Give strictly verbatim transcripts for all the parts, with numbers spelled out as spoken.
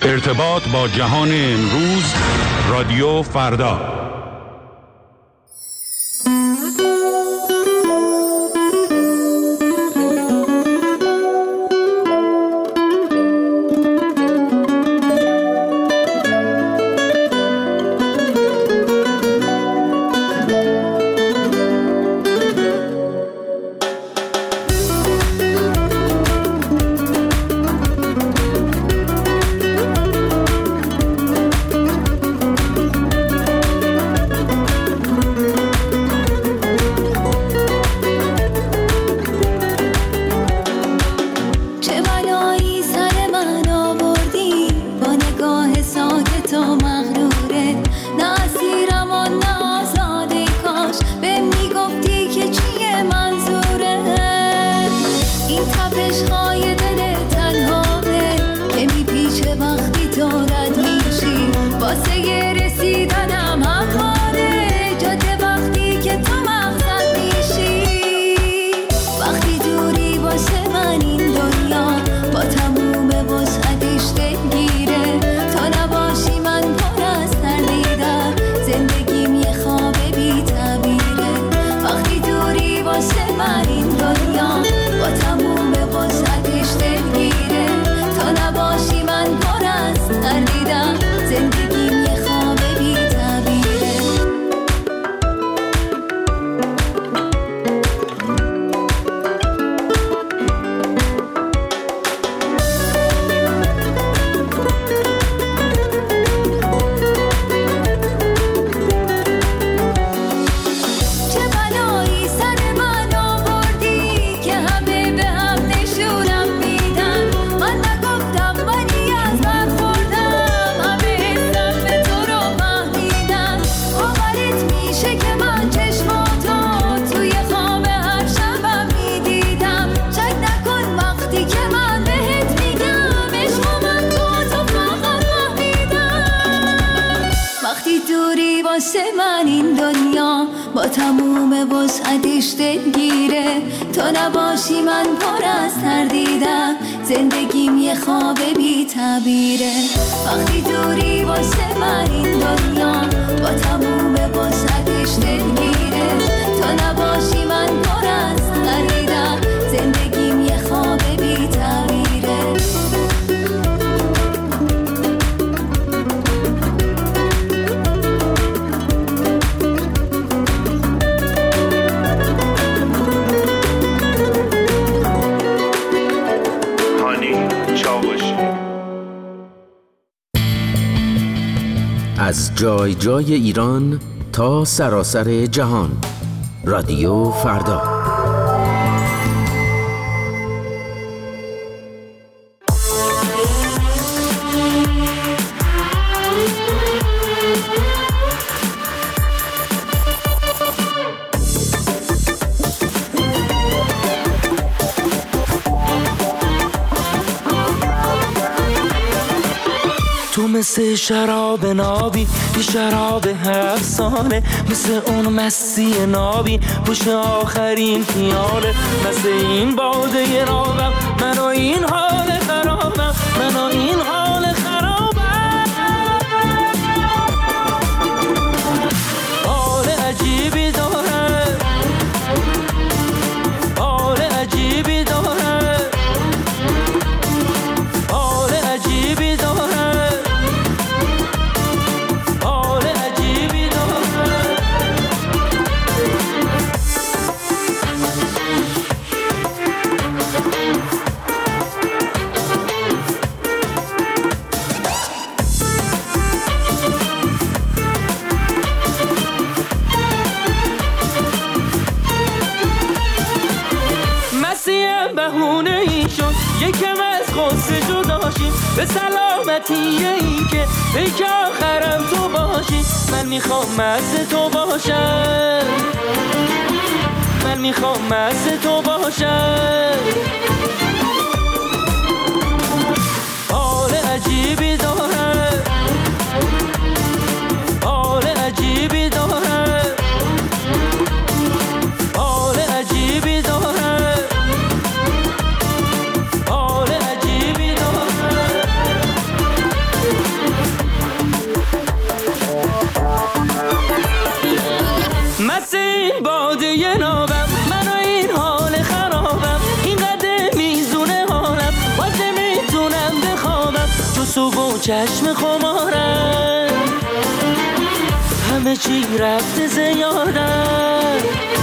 ارتباط با جهان امروز، رادیو فردا. از جای جای ایران تا سراسر جهان، رادیو فردا. مثل شراب نابی، یه شراب افسانه، مثل اون مستی نابی پشت آخرین پیاله. مثل این باده نابم، من و این حال خرابم، من و این حال خرابم. حال عجیبی داره، حال عجیبی داره، حال عجیبی داره. یکم از غصه جداشیم، به سلامتی این که پیک آخرم تو باشی. من میخوام مست تو باشم، من میخوام مست تو باشم. حال عجیبی داره، حال عجیبی داره، حال عجیبی داره. جز و چشم خمارم، همه چی رفته زیادم.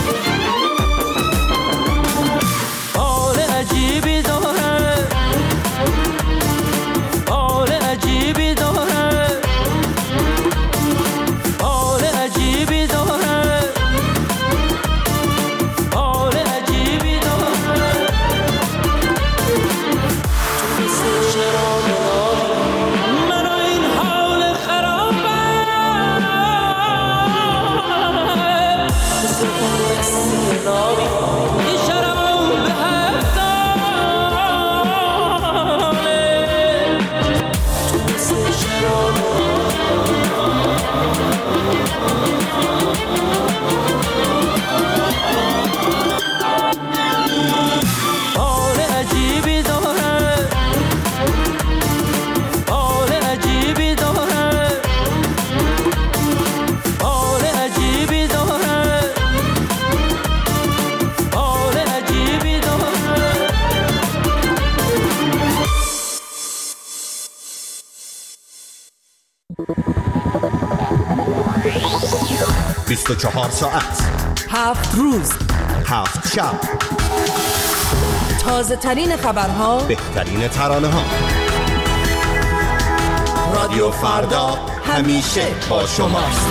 حال عجیبی دارم، حال عجیبی دارم، حال عجیبی دارم، حال عجیبی دارم. تو مثل شراب من و این حال خرابم، مثل اون مسیح نابی این شراب به هفتاله. تو مثل شراب حال عجیبی دارم، حال عجیبی دارم، حال عجیبی دارم، حال عجیبی دارم. بیست و چهار ساعت، هفت روز، هفت شب، تازه ترین خبرها، بهترین ترانه ها. رادیو فردا همیشه با شماست.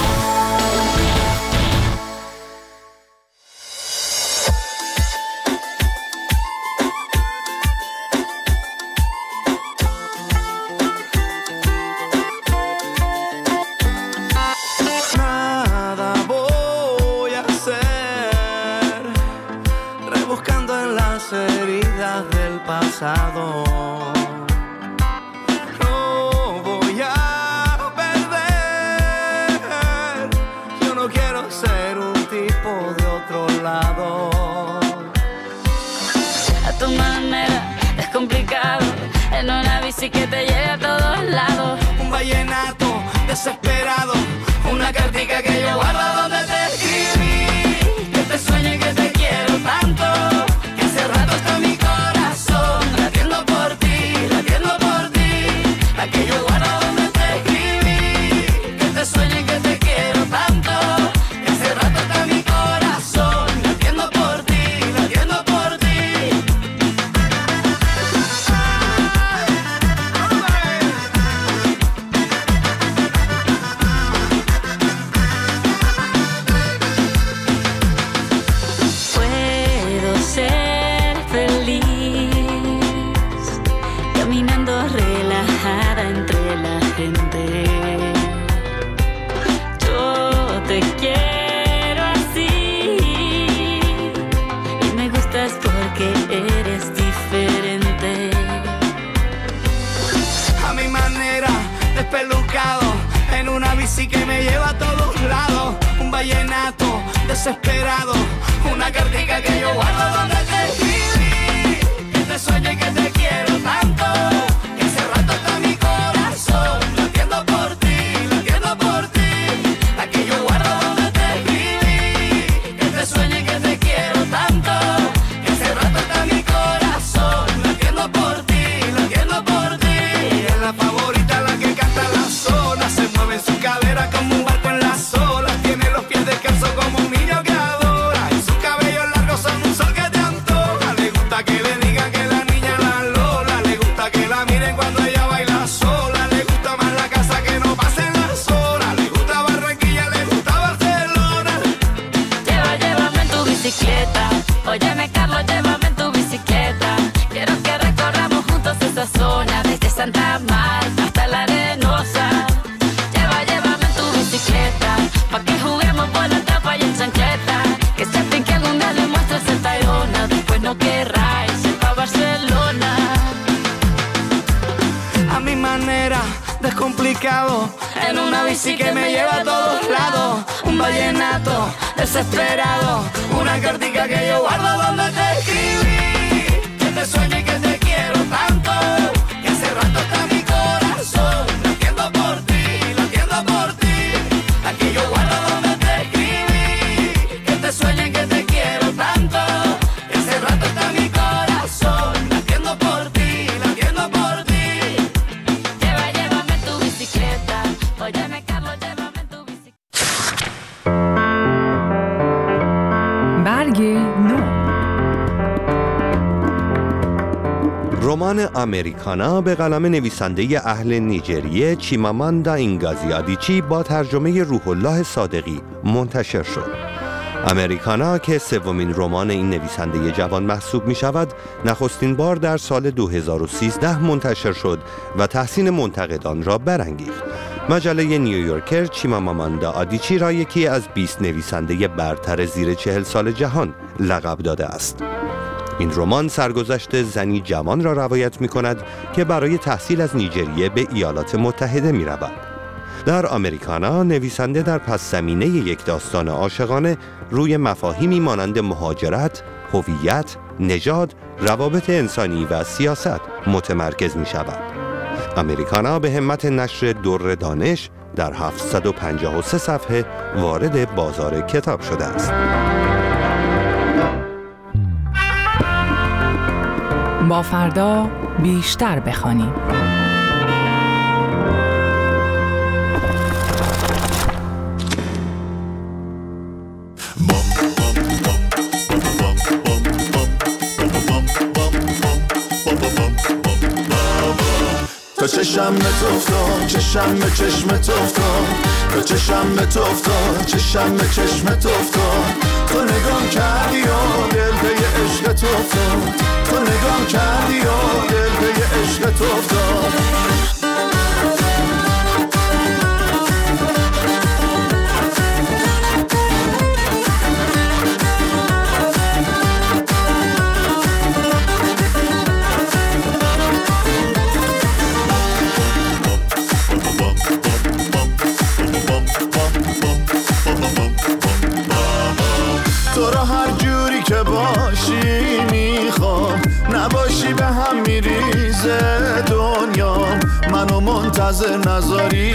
Nada voy a hacer, rebuscando en las heridas del pasado. No voy a perder, yo no quiero ser un tipo de otro lado. A tu manera es complicado, en una bici que te lleve a todos lados. Un vallenato desesperado, una cartica que yo guardo donde te escribí, que te sueño y que te quiero tanto, que hace rato está mi corazón latiendo por ti, latiendo por ti, la que yo guardo donde te escribí, que te sueño y que te quiero tanto, que hace rato está mi corazón latiendo por ti, latiendo por ti. Puedo ser feliz caminando relajada entre la gente. Yo te quiero así y me gustas porque eres diferente. A mi manera, despelucado, en una bici que me lleva a todos lados. Un vallenato desesperado, una cartica que yo guardo donde te escribí, que te sueño y que te quiero tanto, que hace rato está mi corazón latiendo por ti, latiendo por ti, la que yo guardo donde te escribí, que te sueño y que te quiero tanto, que hace rato está mi corazón latiendo por ti, latiendo por ti. Ella es la favorita, la que canta la zona, se mueve en su cadera como un barco en las olas, tiene los pies descalzos como un niño que adora, y sus cabellos largos son un sol que te antoja. Le gusta que le digan que la niña la Lola, le gusta que la miren cuando ella baila sola, le gusta más la casa que no pasen las horas, le gusta Barranquilla, le gusta Barcelona. Lleva, llévame en tu bicicleta. Óyeme, Carlos, llévame en tu bicicleta. Quiero que recorramos juntos esa zona, desde Santa Marta hasta la Arenosa. Lleva, llévame en tu bicicleta, pa' que juguemos por la tapa y en chancleta. Que sepan que algún día le muestres el Tayrona, después no querráis ir pa' Barcelona. A mi manera, descomplicado, en una bici que me lleva a todos lados. Un vallenato desesperado, una cartica que yo guardo donde te escribí, que te sueño y que te quiero tanto, que hace rato está mi corazón latiendo por ti, latiendo por ti, la que yo guardo donde te escribí, que te sueño y que te quiero tanto, que hace rato está mi corazón latiendo por ti, latiendo por ti. امریکانا به قلم نویسنده اهل نیجریه چیماماندا اینگازی آدیچی با ترجمه روح الله صادقی منتشر شد. امریکانا که سومین رمان این نویسنده جوان محسوب می شود، نخستین بار در سال دو هزار و سیزده منتشر شد و تحسین منتقدان را برانگیخت. مجله نیویورکر چیماماندا آدیچی را یکی از بیست نویسنده برتر زیر چهل سال جهان لقب داده است. این رمان سرگذشت زنی جوان را روایت می کند که برای تحصیل از نیجریه به ایالات متحده می رود. در امریکانا نویسنده در پس زمینه یک داستان عاشقانه روی مفاهیمی مانند مهاجرت، هویت، نژاد، روابط انسانی و سیاست متمرکز می شود. امریکانا به همت نشر در دانش در هفتصد و پنجاه و سه صفحه وارد بازار کتاب شده است. با فردا بیشتر بخوانیم. تا چشم به تو افتاد، چشم به چشم تو افتاد، تا چشم به تو افتاد، چشم به چشم تو افتاد، تو نگام کردی و دل به عشق تو افتاد، تو نگام کردی و دل به عشق تو افتاد. باشی میخوام نباشی به هم میریزه دنیا منو منتظر نذاری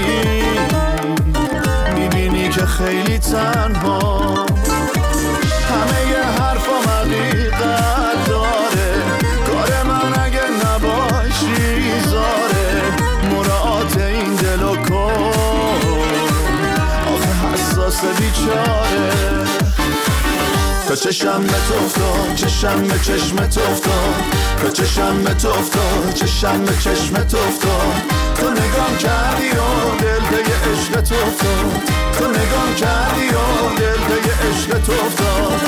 میبینی که خیلی تنها همه ی حرفام حقیقت داره کار من اگه نباشی زاره مراعات این دل و کن آخه حساس بیچاره تا چشم به تو افتاد چشم به چشم تو افتاد تا چشم به تو افتاد چشم به چشم تو افتاد تو نگام کردی و دل به عشق تو افتاد تو نگام کردی و دل به عشق تو افتاد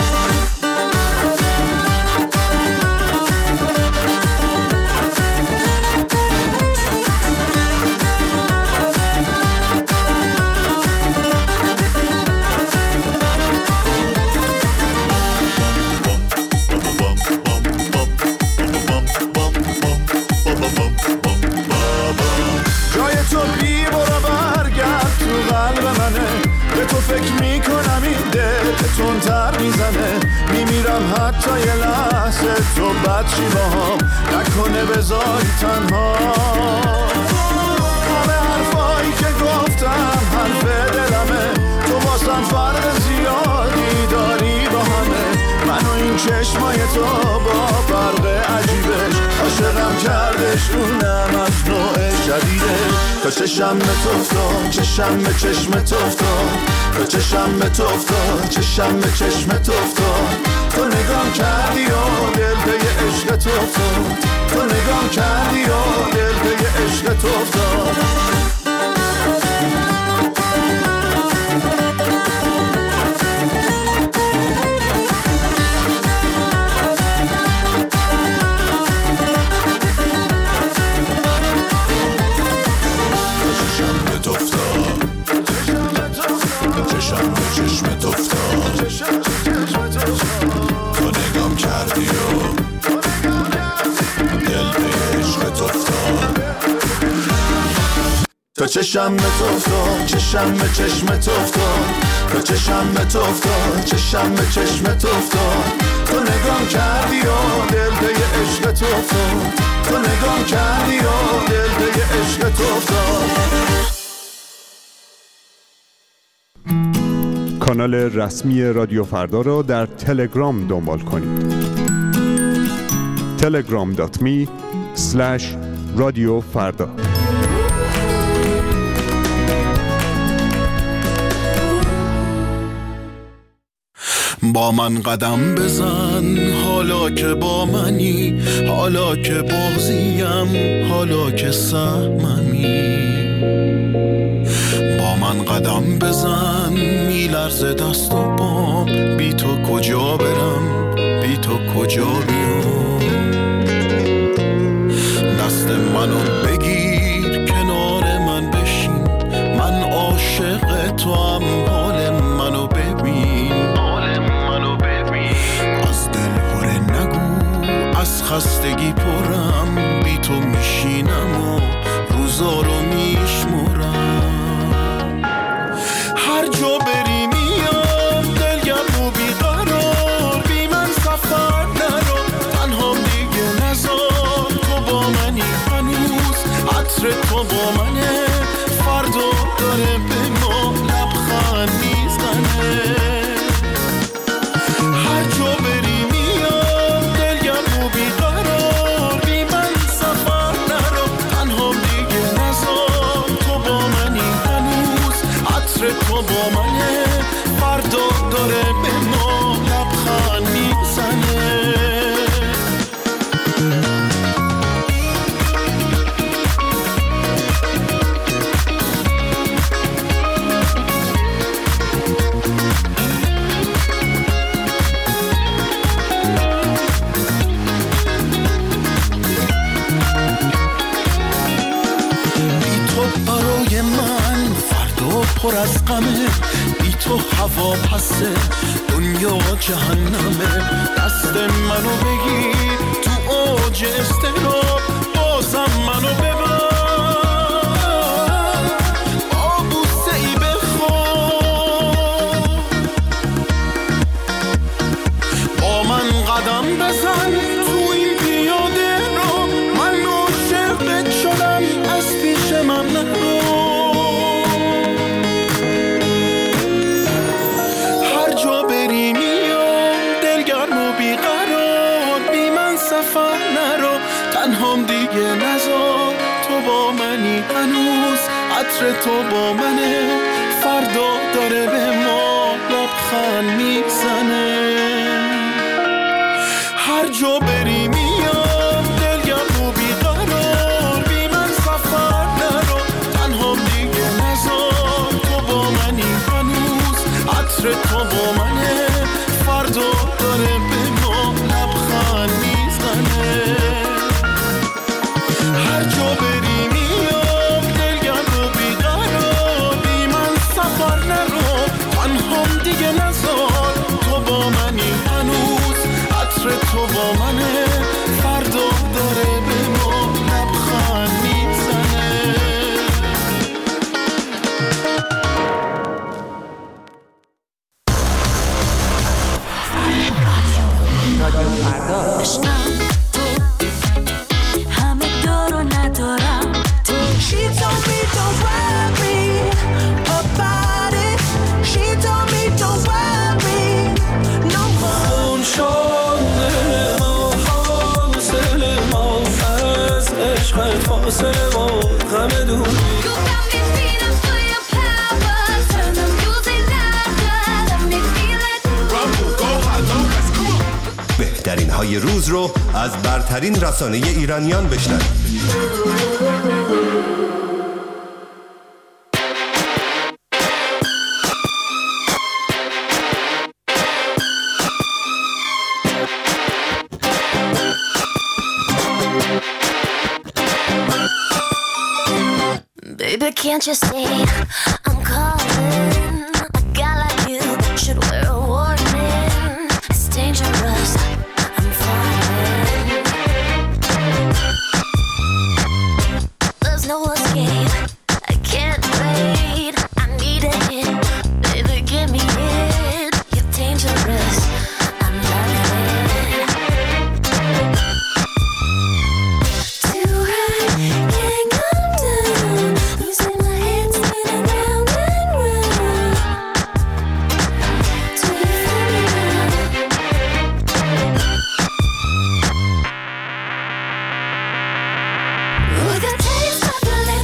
فکر میکنم این دل تندتر میزنه میمیرم حتی یه لحظه تو بد چی باهام نکنه بذاری تنها همه حرفایی که گفتم حرف دلمه تو واسم فرق زیادی داری با همه منو این چشمای تو با فرق عجیبش عاشقم کردش اونم از نوع شدیدش تا چشم به تو افتاد چشم به چشم تو افتاد تا چشم به تو افتاد چشم به چشم تو افتاد تو نگام کردی و دل به عشق تو افتاد تو نگام کردی و دل به عشق تو افتاد تا چشم به تو افتاد چشم به چشم تو افتاد تا چشم به تو افتاد چشم به چشم تو افتاد تو نگام کردی و دل به عشق تو افتاد تو نگام کردی و دل به عشق تو افتاد کانال رسمی رادیو فردا را در تلگرام دنبال کنید. تلگرام دات می اسلش رادیو فردا. با من قدم بزن حالا که با منی، حالا که بازیم، حالا که سهممی. با من قدم بزن میلرزه دست و پام، بی تو کجا برم، بی تو کجا بیام. دست منو بگیر کنار من بشین، من عاشق تو هم، حال منو ببین، حال منو ببین. از دل هره نگو، از خستگی پرم، بی تو میشینم و روزا رو میشمرم. هر جا بری میام دلگرم و بیقرار، بی من سفر نرو، تنها دیگه نزار. تو با منی هنوز، عطر تو با منه، فردا داره به ما لبخند میزنه. هر جا بری میام دلگرم و بیقرار، بی من سفر نرو، تنها دیگه نزار. تو با منی هنوز، عطر تو با منه، فردا داره به ما لبخند میزنه. پر از غمه، بی تو هوا پسه، دنیا جهنمه. دست منو بگیر تو اوج استراب، بازم منو ببر، با بوسه ای بخواب. با من قدم بزن تو این پیاده رو، من عاشقت شدم، از پیش من نرو. تنهام دیگه نزار، تو با منی هنوز، عطر تو با منه، فردا داره به ما لبخند میزنه. هر جا بری میام دلگرم و بیقرار، بی من سفر نرو، تنهام دیگه نزار. تو با منی هنوز، عطر تو با منه، فردا داره به ما لبخند میزنه. هر جا بری میام دلگرم و بیقرار، بی من سفر نرو، تنهام دیگه نزار. تو با منی هنوز، عطر تو با منه، فردا داره به ما لبخند میزنه. بهترین های روز رو از برترین رسانه ایرانیان بشنوید. Baby, can't you see I'm calling? A guy like you should wear a warning. It's dangerous, I'm falling. There's no escape, I can't wait. I need a hit, baby, give me it. You're dangerous, I'm loving it. Too high, can't come down. Losing my head, spinning round and round. Do you feel me now? With a taste of your lips.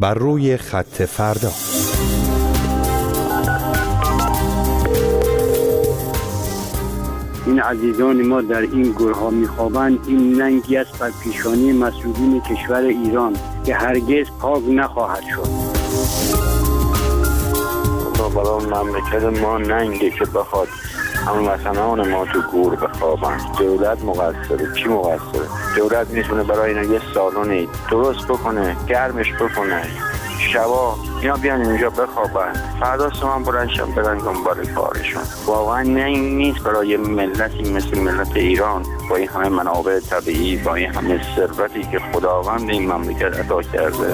بر روی خط فردا. این عزیزان ما در این گورها میخوابند، این ننگی است بر پیشانی مسئولین کشور ایران که هرگز پاک نخواهد شد. برای مملکت ما ننگه که بخواد هموطنان ما تو گور بخوابن. دولت مقصره. کی مقصره؟ دولت میتونه برای اینا یه سالن درست بکنه، گرمش بکنه، شبا اینا بیان اینجا بخوابن، فردا صبح بلندشن برن دنبال کارشون. واقعا ننگ نیست برای ملتی مثل ملت ایران با این همه منابع طبیعی، با این همه ثروتی که خداوند این مملکت عطا کرده.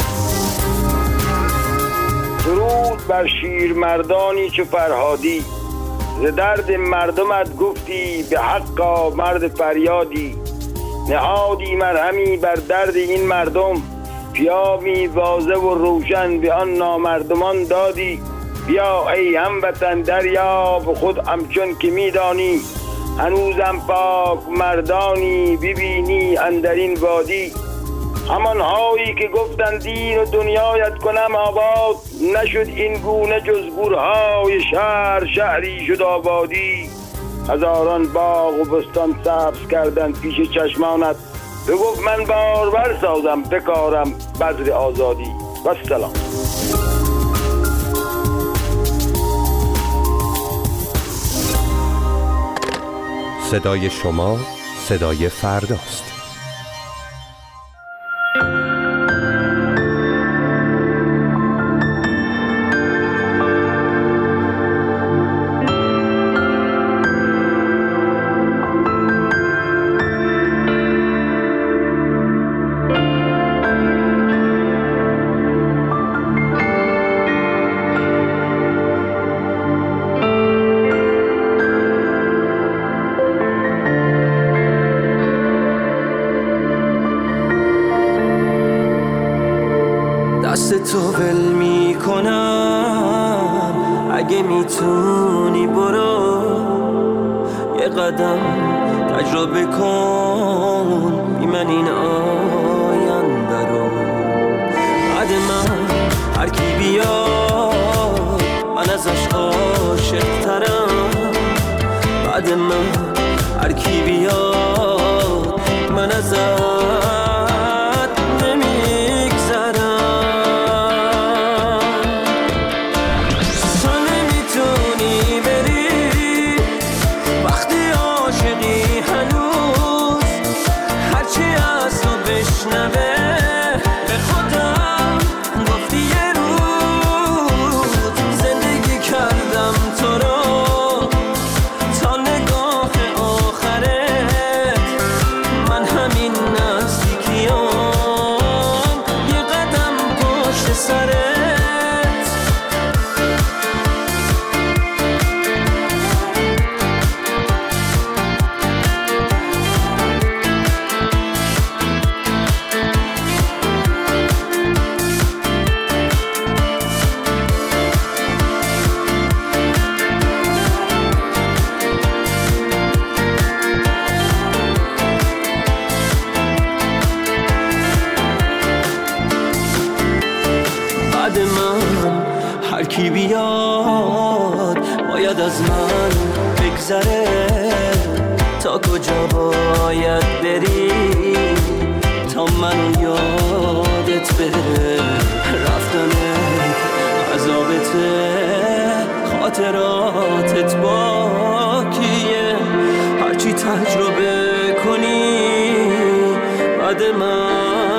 درود بر شیرمردانی که فرهادی، ز درد مردمت گفتی به حقا مرد فریادی. نهادی مرهمی بر درد این مردم، پیامی واضح و روشن به آن نامردمان دادی. بیا ای هموطن دریاب خود همچون که میدانی، هنوزم پاک مردانی ببینی اندرین وادی. همان هایی که گفتن دین و دنیایت کنم آباد، نشد این گونه جز گورهای شهر شهری شد آبادی. هزاران باغ و بستان سبز کردن پیش چشمانت، بگفت من بارور سازم بکارم بذر آزادی. و سلام. صدای شما صدای فرداست. دست تو ول می کنم اگه میتونی برو، یه قدم تجربه کن بی من این آینده رو. بعد من هر کی بیاد من ازش عاشق ترم، بعد من هر کی بیاد من ازش کی بیاد باید از من بگذره. تا کجا باید بری تا منو یادت بره؟ رفتنه عذابته، خاطراتت باکیه. هرچی تجربه کنی بعد من